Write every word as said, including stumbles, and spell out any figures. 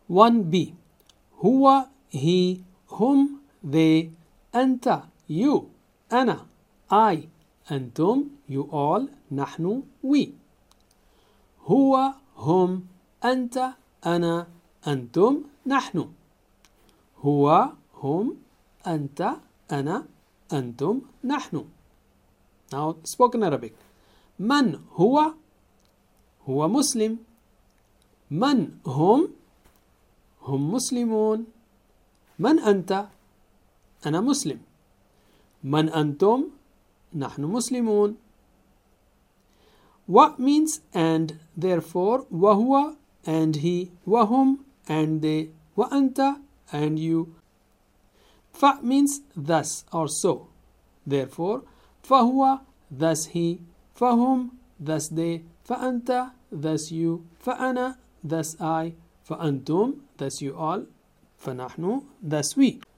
one B. هو, he, هم, they, أنت, you, أنا, I, أنتم, you all, نحن, we. هو, هم, أنت, أنا, أنتم, نحن. هو, هم, أنت, أنا, أنتم, نحن. Now spoken Arabic. من هو? هو مسلم. من هم؟ هم مسلمون. من أنت؟ أنا مسلم. من أنتم؟ نحن مسلمون. What means and, therefore, وهو and he, وهم and they, وأنت and you. ف means thus or so. Therefore, فهو, thus he, فهم, thus they, فأنت, thus you, فأنا, thus I, فأنتم, thus you all, فنحن, thus we.